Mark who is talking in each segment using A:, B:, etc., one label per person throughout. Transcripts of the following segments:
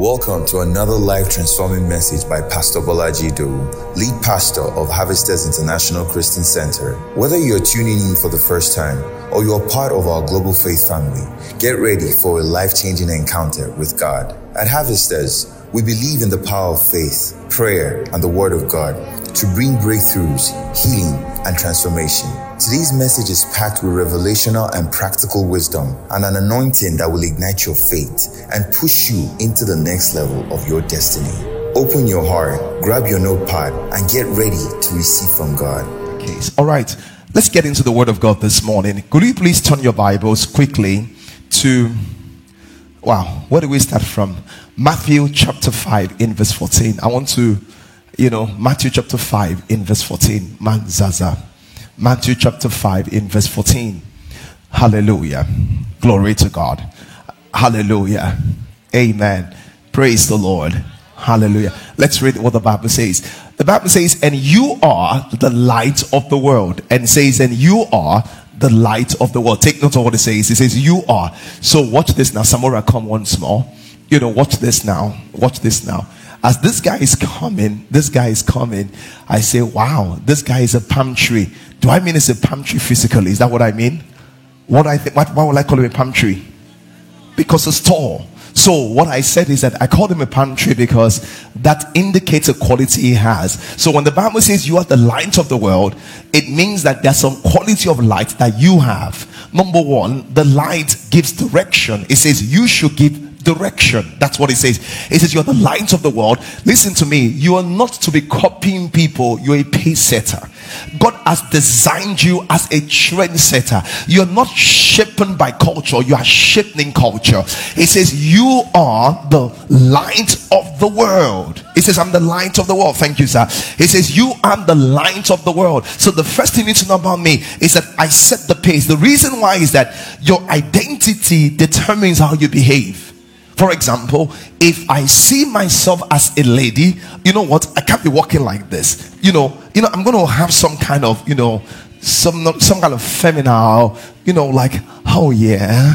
A: Welcome to another life-transforming message by Pastor Bolaji Idowu, lead pastor of Harvesters International Christian Center. Whether you're tuning in for the first time or you're part of our global faith family, get ready for a life-changing encounter with God. At Harvesters, we believe in the power of faith, prayer, and the Word of God to bring breakthroughs, healing, and transformation. Today's message is packed with revelational and practical wisdom and an anointing that will ignite your faith and push you into the next level of your destiny. Open your heart, grab your notepad, and get ready to receive from God.
B: Okay, all right, let's get into the Word of God this morning. Could you please turn your Bibles quickly to, where do we start from? Matthew chapter 5 in verse 14. I want to, Matthew chapter 5 in verse 14. Matthew chapter 5 in verse 14. Hallelujah. Glory to God. Hallelujah. Amen. Praise the Lord. Hallelujah. Let's read what the Bible says. The Bible says, and you are the light of the world. And says, and you are the light of the world. Take note of what it says. It says, you are. So watch this now. Samora, come once more. Watch this now. Watch this now. As this guy is coming, I say, wow, this guy is a palm tree. Do I mean it's a palm tree physically? Is that what I mean? Why would I call him a palm tree? Because it's tall. So what I said is that I called him a palm tree because that indicates a quality he has. So when the Bible says you are the light of the world, it means that there's some quality of light that you have. Number one, the light gives direction. It says you should give direction. That's what it says. It says you're the light of the world. Listen to me. You are not to be copying people. You're a pace setter. God has designed you as a trendsetter. You're not shaped by culture. You are shaping culture. It says you are the light of the world. It says I'm the light of the world. Thank you, sir. It says you are the light of the world. So the first thing you need to know about me is that I set the pace. The reason why is that your identity determines how you behave. For example, if I see myself as a lady, you know what? I can't be walking like this. I'm going to have some kind of, some kind of feminine, like, oh yeah,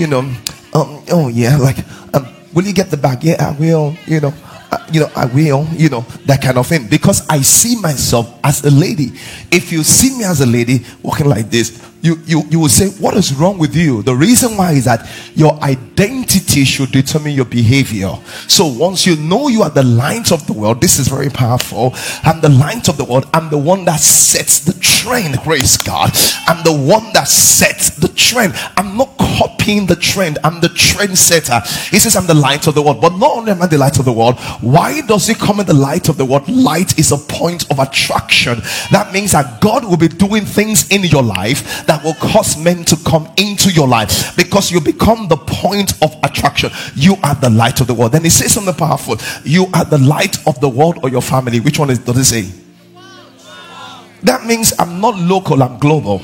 B: will you get the bag? Yeah, I will, I will, that kind of thing. Because I see myself as a lady. If you see me as a lady walking like this, you will say, what is wrong with you? The reason why is that your identity should determine your behavior. So once you know you are the light of the world, this is very powerful. I'm the light of the world. I'm the one that sets the trend. Praise God. I'm the one that sets the trend. I'm not copying the trend. I'm the trend setter. He says I'm the light of the world. But not only am I the light of the world, why does it come in the light of the world? Light is a point of attraction. That means that God will be doing things in your life that will cause men to come into your life because you become the point of attraction. You are the light of the world. Then he says something powerful. You are the light of the world or your family. Which one does it say? That means I'm not local, I'm global.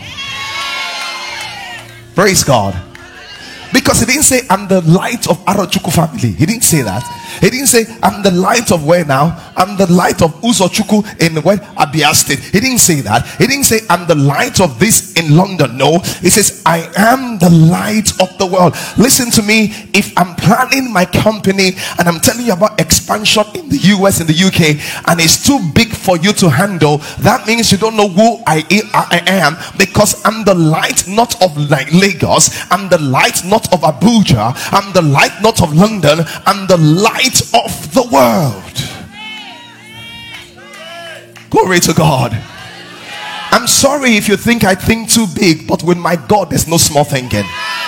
B: Praise God. Because he didn't say I'm the light of Arochukwu family. He didn't say that. He didn't say I'm the light of where now? I'm the light of Uzochukwu in where? Abia State. He didn't say that. He didn't say I'm the light of this in London. No. He says I am the light of the world. Listen to me. If I'm planning my company and I'm telling you about expansion in the US and the UK and it's too big for you to handle, that means you don't know who I am, because I'm the light not of like Lagos. I'm the light not of Abuja. I'm the light not of London. I'm the light of the world. Glory to God. I'm sorry if you think I think too big, but with my God there's no small thinking.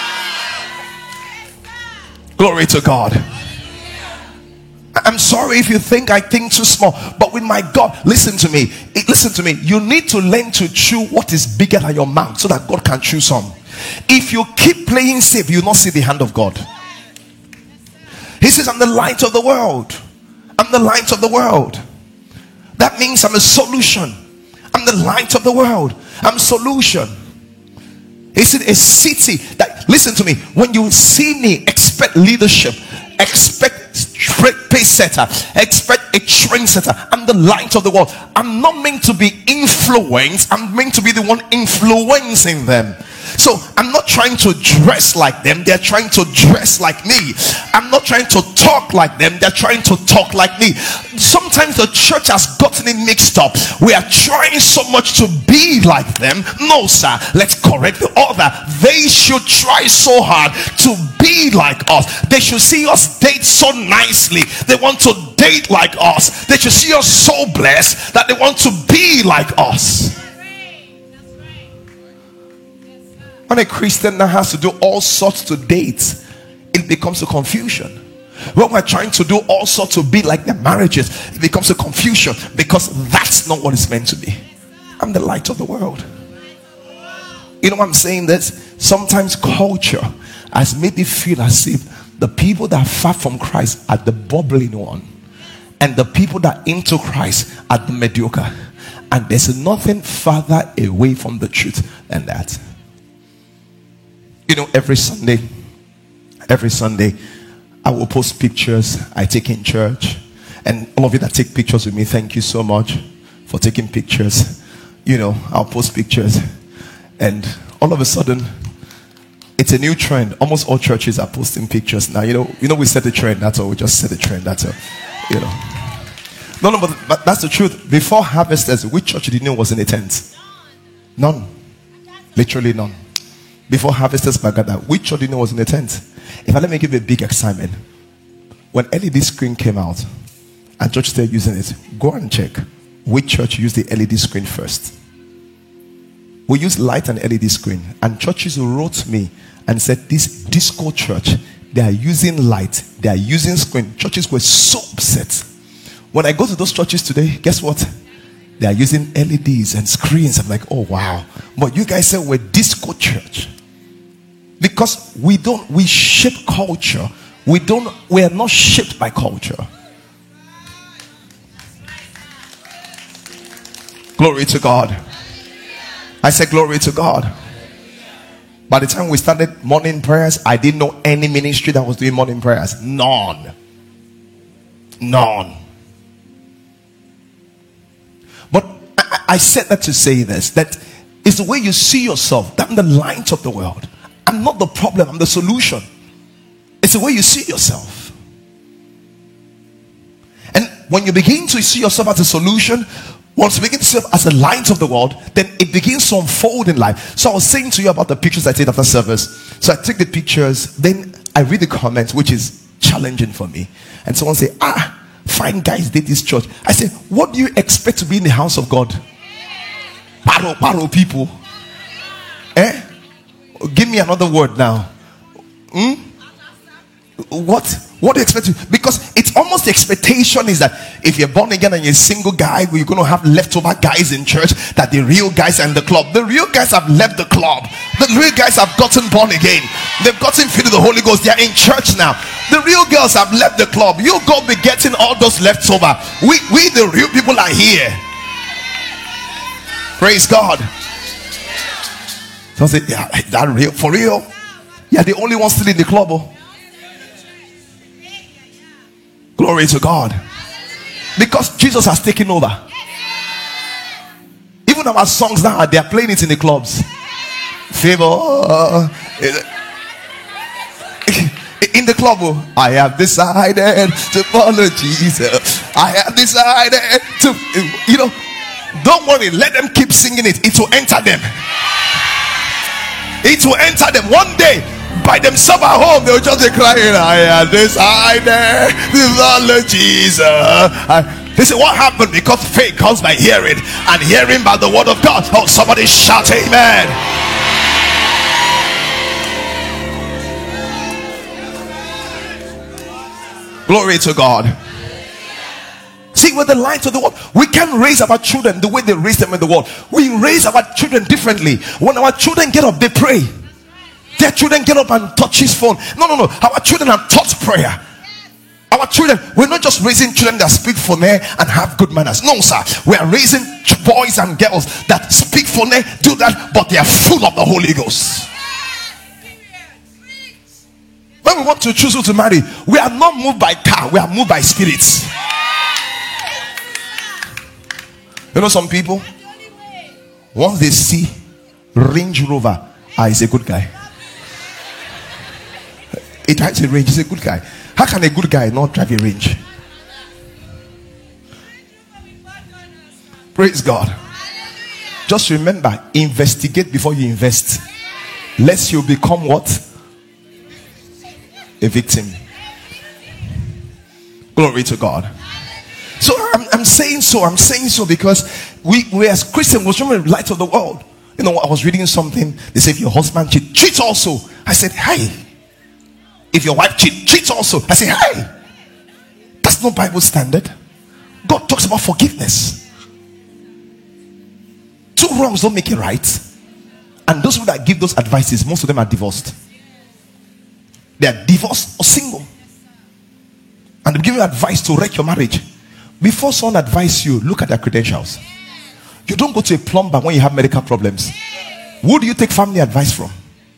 B: Glory to God. I'm sorry if you think I think too small, but with my God, listen to me. You need to learn to chew what is bigger than your mouth so that God can chew some. If you keep playing safe, you will not see the hand of God. He says I'm the light of the world. I'm the light of the world. That means I'm a solution. I'm the light of the world. I'm solution. He said a city that, listen to me, when you see me, expect leadership, expect pace setter, expect a trend setter. I'm the light of the world. I'm not meant to be influenced. I'm meant to be the one influencing them. So I'm not trying to dress like them, they're trying to dress like me. I'm not trying to talk like them, they're trying to talk like me. Sometimes the church has gotten it mixed up. We are trying so much to be like them. No, sir, let's correct the order. They should try so hard to be like us. They should see us date so nicely, they want to date like us. They should see us so blessed that they want to be like us. When a Christian now has to do all sorts to date, it becomes a confusion. When we're trying to do all sorts to be like their marriages, it becomes a confusion, because that's not what it's meant to be. I'm the light of the world. You know what I'm saying? This sometimes culture has made it feel as if the people that are far from Christ are the bubbling one, and the people that are into Christ are the mediocre. And there's nothing farther away from the truth than that. You know, every Sunday, I will post pictures I take in church. And all of you that take pictures with me, thank you so much for taking pictures. You know, I'll post pictures. And all of a sudden, it's a new trend. Almost all churches are posting pictures now. You know, we set the trend. That's all. We just set the trend. That's all. You know. No, but that's the truth. Before Harvesters, which church did you know was in a tent? None. Literally none. Before Harvesters Bagada, which church did you know was in a tent? If I let me give you a big assignment. When LED screen came out and church started using it, go and check which church used the LED screen first. We use light and LED screen, and churches wrote me and said, this disco church, they are using light, they are using screen. Churches were so upset. When I go to those churches today, guess what? They are using LEDs and screens. I'm like, oh wow. But you guys said we're disco church. Because we shape culture. We are not shaped by culture. Glory to God. I said glory to God. By the time we started morning prayers, I didn't know any ministry that was doing morning prayers. None. But I said that to say this, that it's the way you see yourself, that I'm the light of the world. I'm not the problem, I'm the solution. It's the way you see yourself. And when you begin to see yourself as a solution, once you begin to see yourself as the light of the world, then it begins to unfold in life. So I was saying to you about the pictures I take after service. So I take the pictures, then I read the comments, which is challenging for me. And someone say, fine guys did this church. I say, what do you expect to be in the house of God? Paro people. Give me another word now. What do you expect to? Because it's almost the expectation is that if you're born again and you're a single guy, you're going to have leftover guys in church, that the real guys are in the club. The real guys have left the club. The real guys have gotten born again. They've gotten filled with the Holy Ghost. They're in church now. The real girls have left the club. You go be getting all those leftover. We the real people are here. Praise God. So I say, yeah, that real for real? Yeah, the only one still in the club. Glory to God. Because Jesus has taken over. Even our songs now, they are playing it in the clubs. Favor. In the club, I have decided to follow Jesus. I have decided to, don't worry, let them keep singing it. It will enter them. It will enter them one day. By themselves at home, they'll just be crying, I have decided to follow Jesus. They say, what happened? Because faith comes by hearing, and hearing by the word of God. Oh, somebody shout amen. Glory to God. See, we're the light of the world. We can't raise our children the way they raise them in the world. We raise our children differently. When our children get up, they pray. Their children get up and touch his phone. No. Our children have taught prayer. Our children, we're not just raising children that speak phone and have good manners. No, sir. We are raising boys and girls that speak phone, do that, but they are full of the Holy Ghost. When we want to choose who to marry, we are not moved by car, we are moved by spirits. You know, some people, once they see Range Rover He's a good guy. He drives a range. He's a good guy. How can a good guy not drive a range? Praise God. Just remember, investigate before you invest, lest you become what? A victim. Glory to God. So I'm saying so because we as Christians was remember the light of the world. You know, I was reading something. They said if your husband cheat also. I said, hey. If your wife cheats also. I said, hey. That's not Bible standard. God talks about forgiveness. Two wrongs don't make it right. And those people that give those advices, most of them are divorced. They are divorced or single. And they give you advice to wreck your marriage. Before someone advises you, look at their credentials. You don't go to a plumber when you have medical problems. Who do you take family advice from?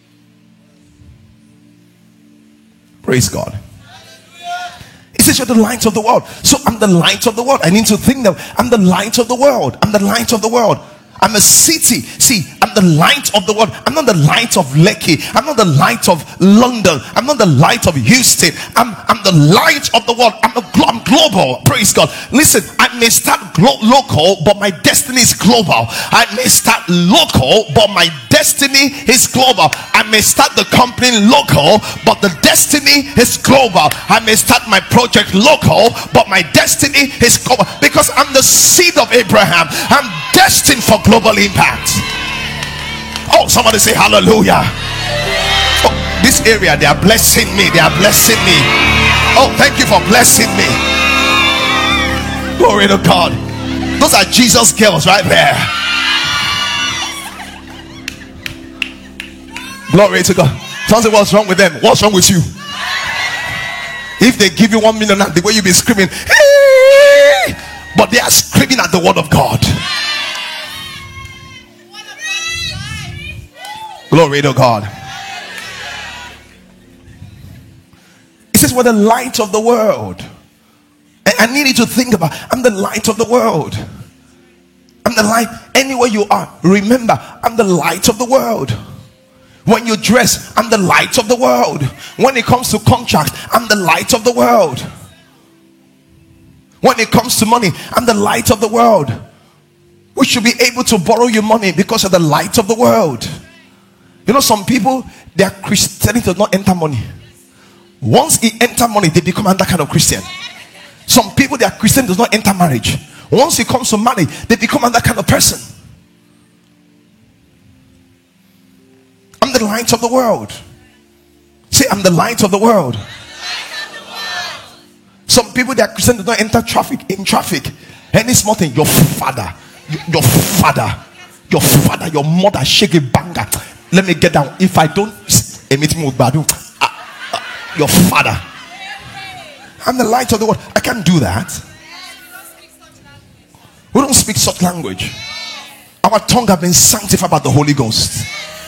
B: Praise God. He says you're the light of the world. So I'm the light of the world. I need to think that I'm the light of the world. I'm the light of the world. I'm a city. See, I'm the light of the world. I'm not the light of Lekki. I'm not the light of London. I'm not the light of Houston. I'm the light of the world. I'm global. Praise God. Listen, I may start local, but my destiny is global. I may start local, but my destiny is global. I may start the company local, but the destiny is global. I may start my project local, but my destiny is global, because I'm the seed of Abraham. I'm destined for global impact. Oh, somebody say hallelujah. Oh, this area, they are blessing me. They are blessing me. Oh, thank you for blessing me. Glory to God. Those are Jesus girls right there. Glory to God. Someone say, what's wrong with them? What's wrong with you? If they give you 1 million, the way you be screaming, hey! But they are screaming at the word of God. Glory to God. It says we're the light of the world. I need you to think about, I'm the light of the world. I'm the light anywhere you are. Remember, I'm the light of the world. When you dress, I'm the light of the world. When it comes to contracts, I'm the light of the world. When it comes to money, I'm the light of the world. We should be able to borrow your money because of the light of the world. You know, some people, their Christianity does not enter money. Once it enter money, they become another kind of Christian. Some people, their Christian does not enter marriage. Once it comes to marriage, they become another kind of person. I'm the light of the world. Say, I'm the light of the world. Some people, their Christian does not enter in traffic. Any small thing, your father, your mother, shake a banger. Let me get down. If I don't, your father. I'm the light of the world. I can't do that. We don't speak such language. Our tongue have been sanctified by the Holy Ghost.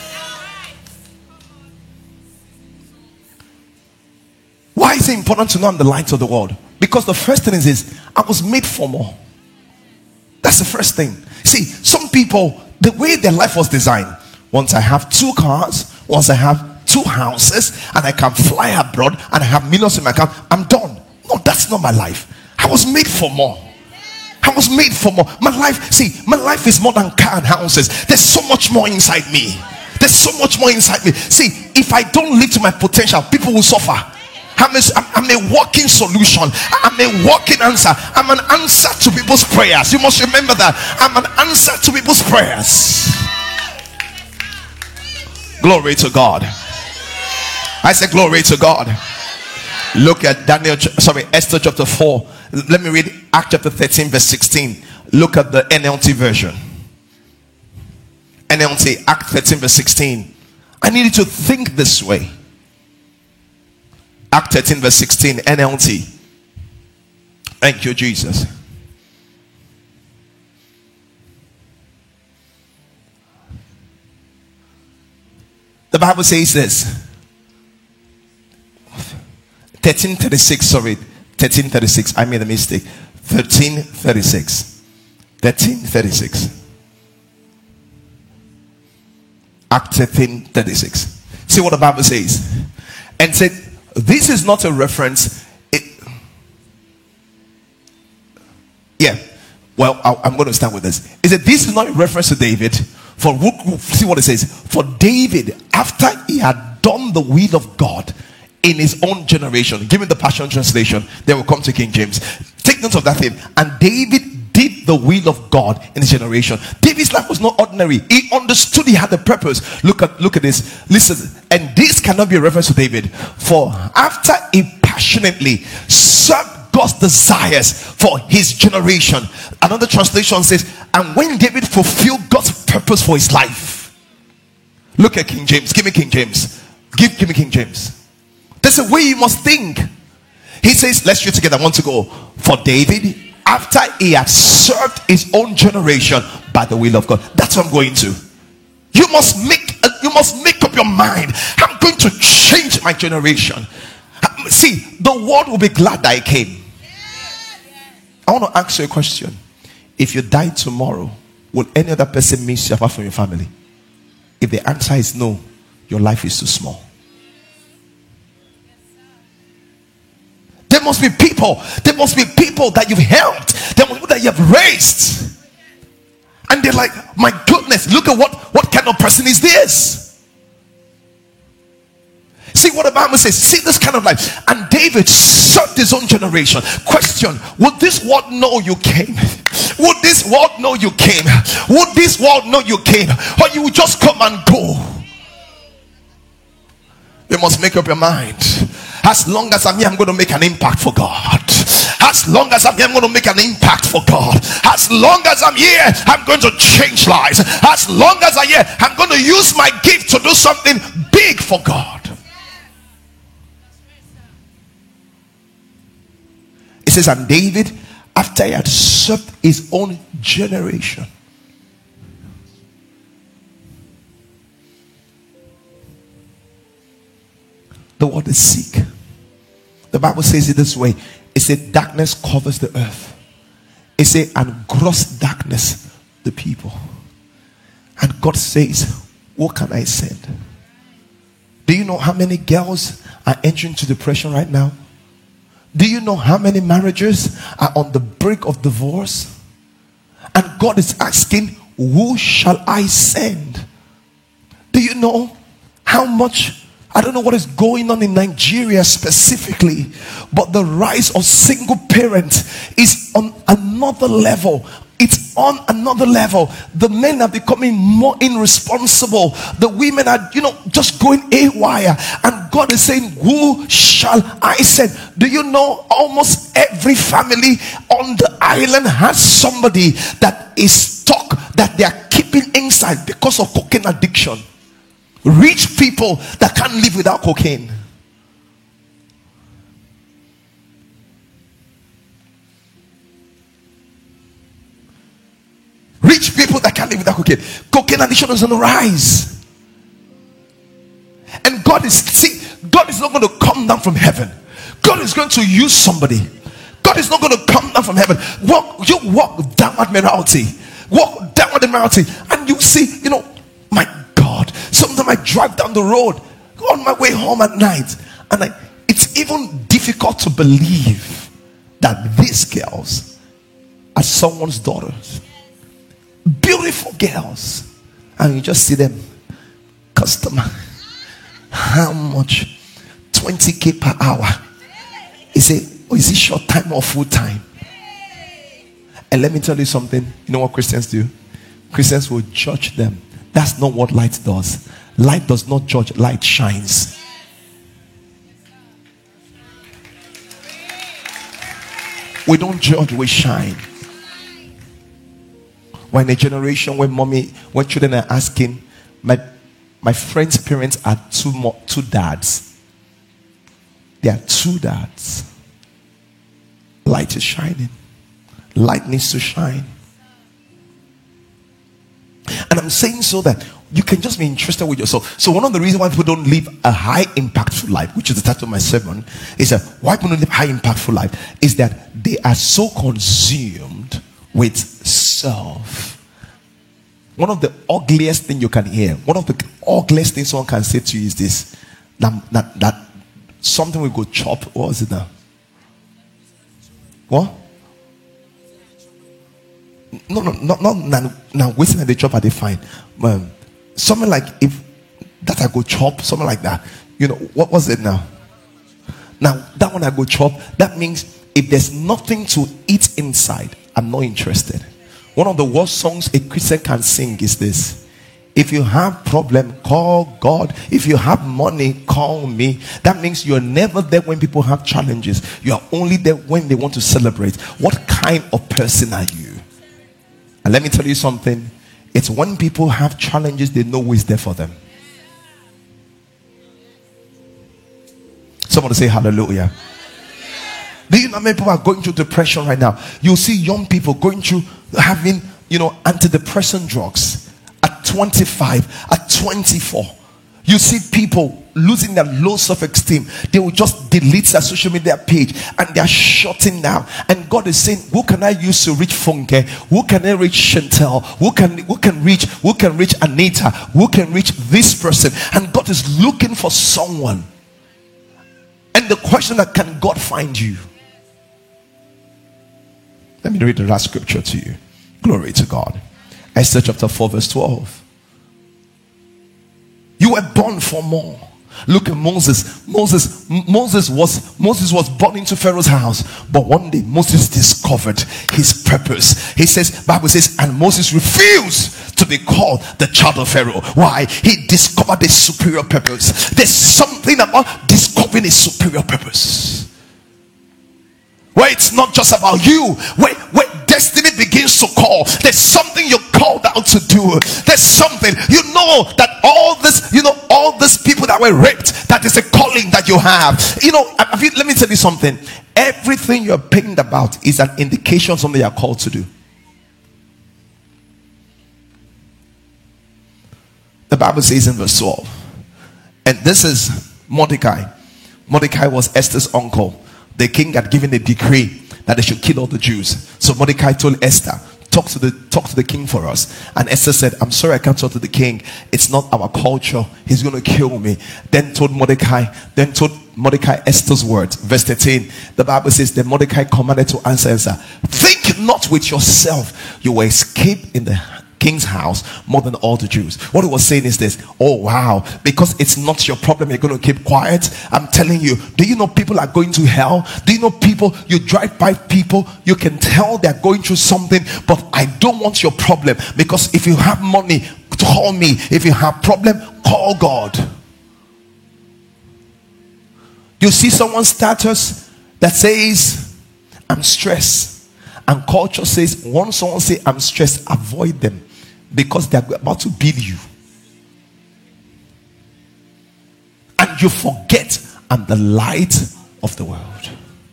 B: Why is it important to know I'm the light of the world? Because the first thing is I was made for more. That's the first thing. See, some people, the way their life was designed, once I have 2 cars, once I have 2 houses, and I can fly abroad, and I have millions in my account, I'm done. No, that's not my life. I was made for more. I was made for more. My life is more than car and houses. There's so much more inside me. There's so much more inside me. See, if I don't live to my potential, people will suffer. I'm a walking solution. I'm a walking answer. I'm an answer to people's prayers. You must remember that. I'm an answer to people's prayers. Glory to God. I say glory to God. Look at Esther chapter 4. Let me read Acts chapter 13 verse 16. Look at the NLT version. NLT, Act 13 verse 16. I need you to think this way. Act 13 verse 16, NLT. Thank you, Jesus. The Bible says this. 1336, sorry. 1336. I made a mistake. 1336. 1336. Acts 13:36. See what the Bible says. And said, this is not a reference. I'm going to start with this. It said, this is not a reference to David. See what it says. For David, after he had done the will of God in his own generation, given the Passion Translation, then we'll come to King James. Take note of that thing. And David did the will of God in his generation. David's life was not ordinary. He understood he had a purpose. Look at this. Listen, and this cannot be a reference to David. For after he passionately served God's desires for his generation. Another translation says, and when David fulfilled God's purpose for his life. Look at King James. Give me King James. Give me King James. There's a way you must think. He says, let's read together. I want to go. For David, after he had served his own generation by the will of God. That's what I'm going to. You must make up your mind. I'm going to change my generation. See, the world will be glad that I came. I want to ask you a question. If you die tomorrow, will any other person miss you apart from your family? If the answer is no, your life is too small. There must be people that you've helped, that you have raised, and they're like, my goodness, look at what kind of person is this? See what the Bible says. See this kind of life. And David served his own generation. Question: would this world know you came? Would this world know you came? Would this world know you came? Or you would just come and go? You must make up your mind. As long as I'm here, I'm going to make an impact for God. As long as I'm here, I'm going to make an impact for God. As long as I'm here, I'm going to change lives. As long as I'm here, I'm going to use my gift to do something big for God. It says, and David, after he had served his own generation. The word is seek. The Bible says it this way. It said, darkness covers the earth. It said, and gross darkness the people. And God says, what can I send? Do you know how many girls are entering into depression right now? Do you know how many marriages are on the brink of divorce? And God is asking, who shall I send? Do you know how much? I don't know what is going on in Nigeria specifically, but the rise of single parents is on another level. It's on another level. The men are becoming more irresponsible. The women are, just going haywire. And God is saying, who shall I send? Do you know almost every family on the island has somebody that is stuck, that they are keeping inside because of cocaine addiction? Rich people that can't live without cocaine. Rich people that can't live without cocaine. Cocaine addiction is on the rise. And God is not going to come down from heaven. God is going to use somebody. God is not going to come down from heaven. You walk down Admiralty. Walk down Admiralty. And you see, my God. Sometimes I drive down the road on my way home at night. And it's even difficult to believe that these girls are someone's daughters. Beautiful girls, and you just see them. Customer, how much? 20,000 per hour. Is it short time or full time? And let me tell you something. You know what Christians do? Christians will judge them. That's not what light does. Light does not judge, light shines. We don't judge, we shine. We're in a generation when children are asking, my friend's parents are two dads. They are two dads. Light is shining. Light needs to shine. And I'm saying so that you can just be interested with yourself. So one of the reasons why people don't live a high impactful life, which is the title of my sermon, is that why people don't live a high impactful life is that they are so consumed with self. One of the ugliest things you can hear, one of the ugliest things someone can say to you is this: that something will go chop. What was it now? What? No, not now. Wasting at the chop, are they fine? Something like, if that I go chop, something like that. You know, what was it now? Now that one I go chop, that means if there's nothing to eat inside, I'm not interested. One of the worst songs a Christian can sing is this: if you have problem, call God. If you have money, call me. That means you're never there when people have challenges. You are only there when they want to celebrate. What kind of person are you? And let me tell you something. It's when people have challenges, they know who is there for them. Somebody say hallelujah. Do you know how many people are going through depression right now? You see young people going through having, antidepressant drugs at 25, at 24. You see people losing their low self-esteem. They will just delete their social media page and they are shutting down. And God is saying, who can I use to reach Funke? Who can I reach Chantel? Who can reach Anita? Who can reach this person? And God is looking for someone. And the question that, can God find you? Let me read the last scripture to you. Glory to God. Esther chapter 4 verse 12. You were born for more. Look at Moses. Moses was born into Pharaoh's house, but one day Moses discovered his purpose. He says, Bible says, and Moses refused to be called the child of Pharaoh. Why? He discovered a superior purpose. There's something about discovering a superior purpose, where it's not just about you, where destiny begins to call. There's something you're called out to do. There's something, that all these people that were raped, that is a calling that you have. Let me tell you something. Everything you're pained about is an indication of something you're called to do. The Bible says in verse 12, and this is Mordecai. Mordecai was Esther's uncle. The king had given a decree that they should kill all the Jews. So Mordecai told Esther, talk to the king for us. And Esther said, I'm sorry, I can't talk to the king. It's not our culture. He's going to kill me. Then told Mordecai Esther's words. Verse 13, the Bible says, then Mordecai commanded to answer Esther, think not with yourself, you will escape in the king's house more than all the Jews. What he was saying is this: oh wow, because it's not your problem, you're going to keep quiet. I'm telling you, do you know people are going to hell? Do you know people, you drive by people, you can tell they're going through something, but I don't want your problem, because if you have money, call me. If you have problem, call God. You see someone's status that says, I'm stressed, and culture says, once someone say I'm stressed, avoid them, because they're about to beat you. And you forget, I'm the light of the world.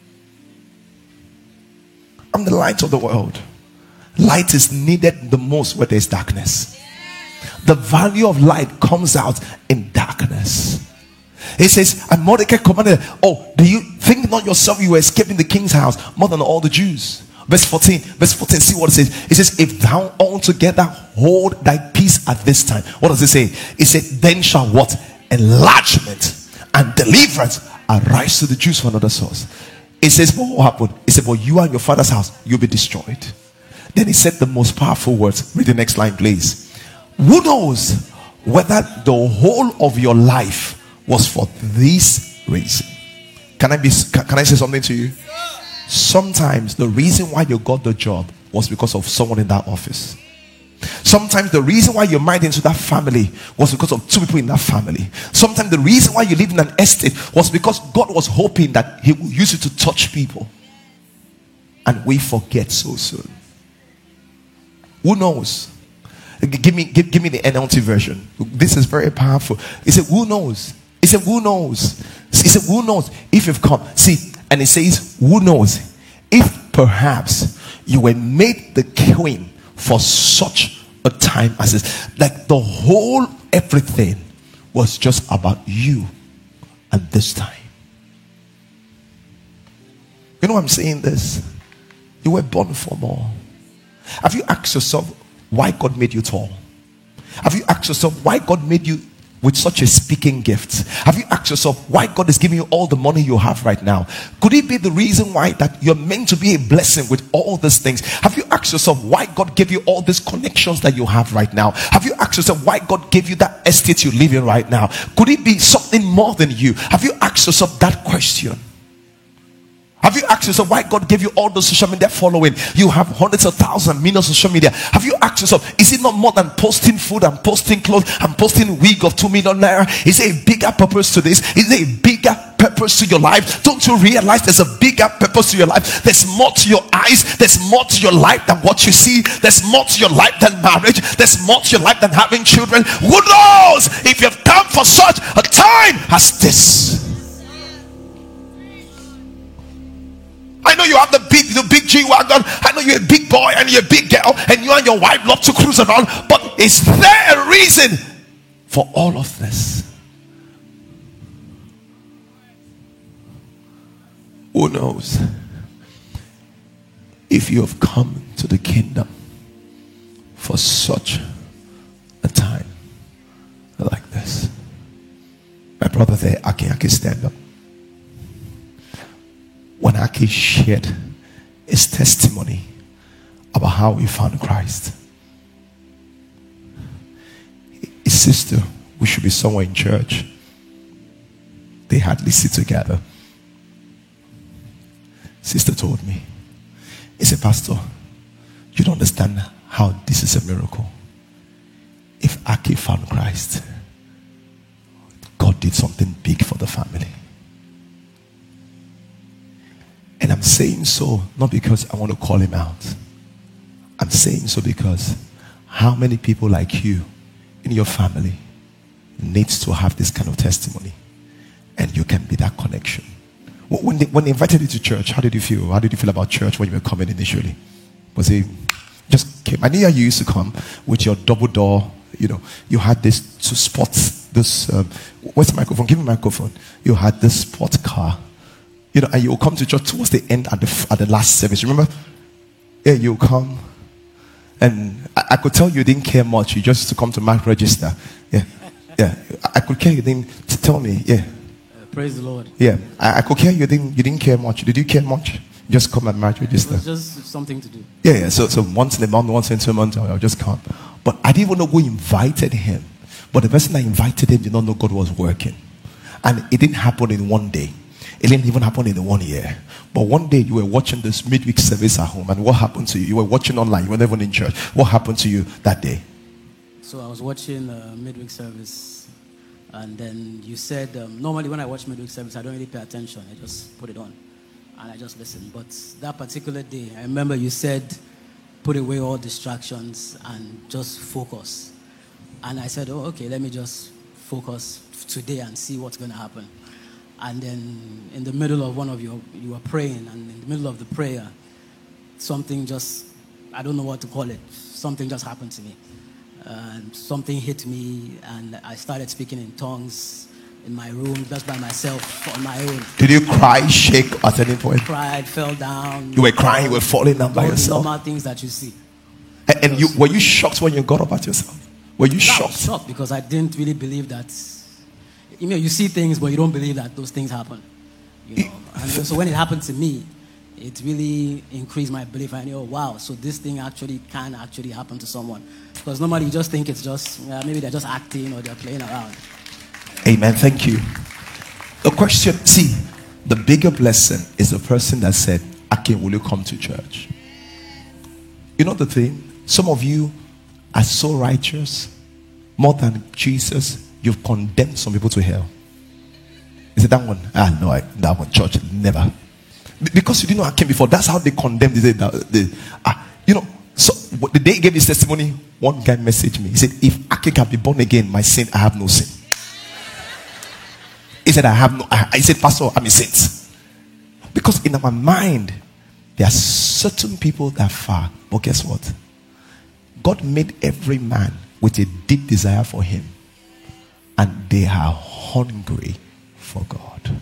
B: I'm the light of the world. Light is needed the most where there's darkness. The value of light comes out in darkness. It says, and Mordecai commanded, oh, do you think not yourself you were escaping the king's house more than all the Jews? Verse 14, see what it says. It says, if thou altogether hold thy peace at this time. What does it say? It said, then shall what? Enlargement and deliverance arise to the Jews from another source. It says, but what happened? It said, but you and your father's house, you'll be destroyed. Then he said the most powerful words. Read the next line, please. Who knows whether the whole of your life was for this reason? Can I say something to you? Sometimes the reason why you got the job was because of someone in that office. Sometimes the reason why you married into that family was because of two people in that family. Sometimes the reason why you live in an estate was because God was hoping that he would use it to touch people. And we forget so soon. Who knows? Give me the NLT version. This is very powerful. He said, who knows? He said, who knows? He said, who knows if you've come? See, and it says, who knows if perhaps you were made the queen for such a time as this. Like the whole everything was just about you at this time. You know why I'm saying this? You were born for more. Have you asked yourself why God made you tall? Have you asked yourself why God made you with such a speaking gift? Have you asked yourself why God is giving you all the money you have right now? Could it be the reason why that you're meant to be a blessing with all these things? Have you asked yourself why God gave you all these connections that you have right now? Have you asked yourself why God gave you that estate you live in right now? Could it be something more than you? Have you asked yourself that question? Have you asked yourself why God gave you all the social media following? You have hundreds of thousands, millions of social media. Have you asked yourself, is it not more than posting food and posting clothes and posting wig of 2 million naira? Is there a bigger purpose to this? Is there a bigger purpose to your life? Don't you realize there's a bigger purpose to your life? There's more to your eyes. There's more to your life than what you see. There's more to your life than marriage. There's more to your life than having children. Who knows if you've come for such a time as this? I know you have the big G-Wagon. I know you're a big boy and you're a big girl and you and your wife love to cruise around. But is there a reason for all of this? Who knows? If you have come to the kingdom for such a time like this. My brother there, Aki, stand up. When Aki shared his testimony about how he found Christ, his sister, we should be somewhere in church, they hardly sit together. Sister told me, he said, Pastor, you don't understand how this is a miracle. If Aki found Christ, God did something big for the family. And I'm saying so not because I want to call him out. I'm saying so because how many people like you in your family needs to have this kind of testimony, and you can be that connection. When they invited you to church, how did you feel? How did you feel about church when you were coming initially? Was it just came? I knew you used to come with your double door. You know, you had this two spots. This where's the microphone? Give me the microphone. You had this sport car. You know, and you'll come to church towards the end at the last service. Remember? Yeah, you'll come. And I could tell you didn't care much. You just used to come to mark register. Yeah. Yeah. I could care you didn't tell me. Yeah.
C: Praise the Lord.
B: Yeah. I could care you didn't care much. Did you care much? Just come and mark register.
C: It was just something to do.
B: Yeah. So once in a month, once in 2 months, I'll just come. But I didn't even know who invited him. But the person that invited him did not know God was working. And it didn't happen in one day. It didn't even happen in 1 year. But one day you were watching this midweek service at home, and what happened to you? You were watching online, you were never in church. What happened to you that day?
C: So I was watching midweek service, and then you said, normally when I watch midweek service, I don't really pay attention. I just put it on, and I just listen. But that particular day, I remember you said, put away all distractions and just focus. And I said, oh, okay, let me just focus today and see what's going to happen. And then in the middle of you were praying, and in the middle of the prayer, something just, I don't know what to call it, something just happened to me. And something hit me, and I started speaking in tongues in my room, just by myself, on my own.
B: Did you cry, shake at any point?
C: Cried, fell down.
B: You were crying, you were falling down by yourself?
C: Normal things that you see.
B: And were you shocked when you got up at yourself? Were you shocked?
C: I was shocked because I didn't really believe that. You know, you see things, but you don't believe that those things happen. You know? And so when it happened to me, it really increased my belief. I knew, oh, wow, so this thing can actually happen to someone. Because normally you just think it's just, maybe they're just acting or they're playing around.
B: Amen. Thank you. The question, see, the bigger blessing is the person that said, Aki, will you come to church? You know the thing? Some of you are so righteous, more than Jesus. You've condemned some people to hell. Is it that one? No, that one, church, never. Because you didn't know I came before. That's how they condemned. They said, you know, so the day he gave his testimony, one guy messaged me. He said, if Aki can be born again, my sin, I have no sin. He said, I said, Pastor, I'm a saint. Because in our mind, there are certain people that are far. But guess what? God made every man with a deep desire for him. And they are hungry for God.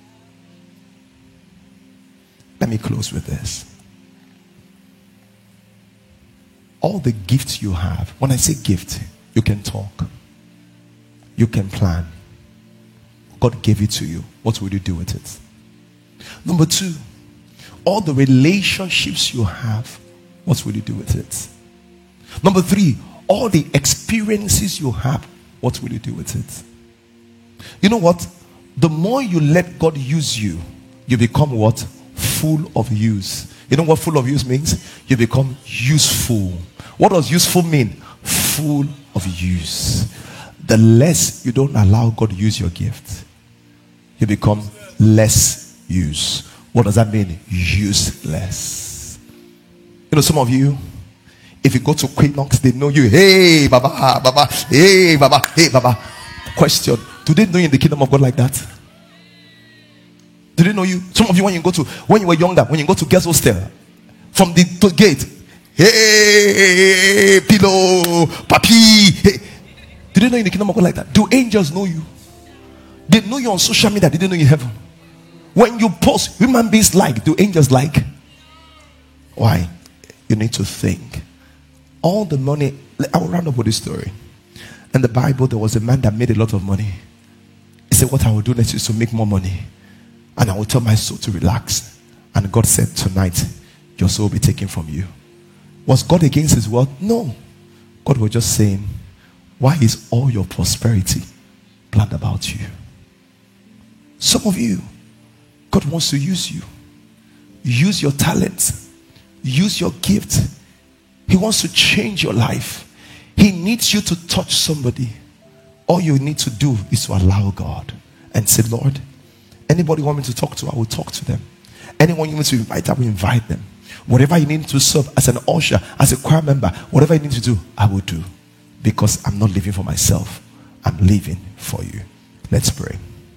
B: Let me close with this. All the gifts you have, when I say gift, You can talk. You can plan. God gave it to you. What will you do with it? Number 2, all the relationships you have, what will you do with it? Number 3, all the experiences you have, what will you do with it? You know what? The more you let God use you, you become what? Full of use. You know what full of use means? You become useful. What does useful mean? Full of use. The less you don't allow God to use your gift, you become less use. What does that mean? Useless. You know, some of you, if you go to Quinox, they know you. Hey, Baba, Baba, hey, Baba, hey, Baba. Question: do they know you in the kingdom of God like that? Do they know you? Some of you, when you were younger, when you go to girls' hostel, from the gate, hey, pillow, papi. Hey. Do they know you in the kingdom of God like that? Do angels know you? They know you on social media. They don't know you in heaven. When you post, human beings like. Do angels like? Why? You need to think. All the money. I will round up with this story. In the Bible, there was a man that made a lot of money. He said, what I will do next is to make more money, and I will tell my soul to relax. And God said, tonight your soul will be taken from you. Was God against his word? No. God was just saying, why is all your prosperity planned about you? Some of you, God wants to use you. Use your talents. Use your gift. He wants to change your life. He needs you to touch somebody. All you need to do is to allow God and say, Lord, anybody want me to talk to, I will talk to them. Anyone you want me to invite, I will invite them. Whatever you need to serve as an usher, as a choir member, whatever you need to do, I will do. Because I'm not living for myself. I'm living for you. Let's pray.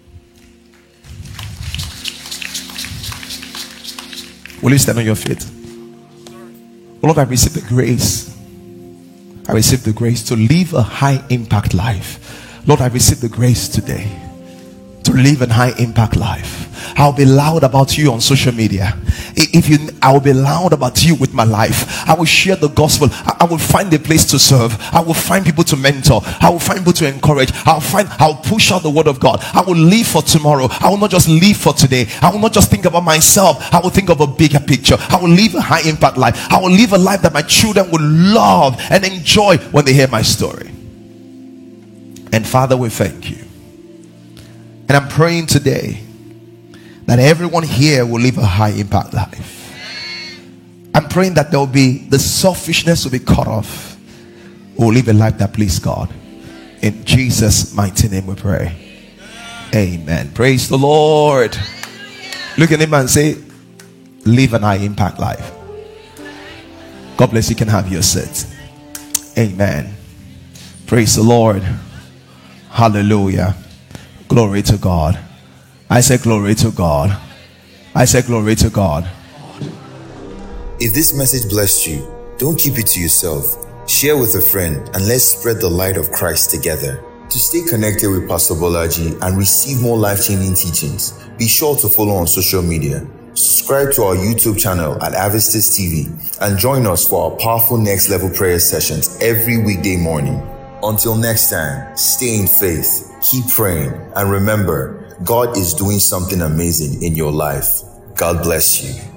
B: Will you stand on your feet? Lord, I receive the grace. I receive the grace to live a high impact life. Lord, I receive the grace today to live a high impact life. I'll be loud about you on social media. I will be loud about you with my life. I will share the gospel. I will find a place to serve. I will find people to mentor. I will find people to encourage. I'll push out the word of God. I will live for tomorrow. I will not just live for today. I will not just think about myself. I will think of a bigger picture. I will live a high impact life. I will live a life that my children will love and enjoy when they hear my story. And Father, we thank you. And I'm praying today that everyone here will live a high impact life. I'm praying that there will be the selfishness will be cut off. We'll live a life that pleases God. In Jesus' mighty name we pray. Amen. Praise the Lord. Look at him and say, live an high impact life. God bless you. Can have your seat. Amen. Praise the Lord. Hallelujah. Glory to God. I say glory to God. I say glory to God.
A: If this message blessed you, don't keep it to yourself. Share with a friend and let's spread the light of Christ together. To stay connected with Pastor Bolaji and receive more life-changing teachings, be sure to follow on social media. Subscribe to our YouTube channel at Avistas TV and join us for our powerful next level prayer sessions every weekday morning. Until next time, stay in faith, keep praying, and remember, God is doing something amazing in your life. God bless you.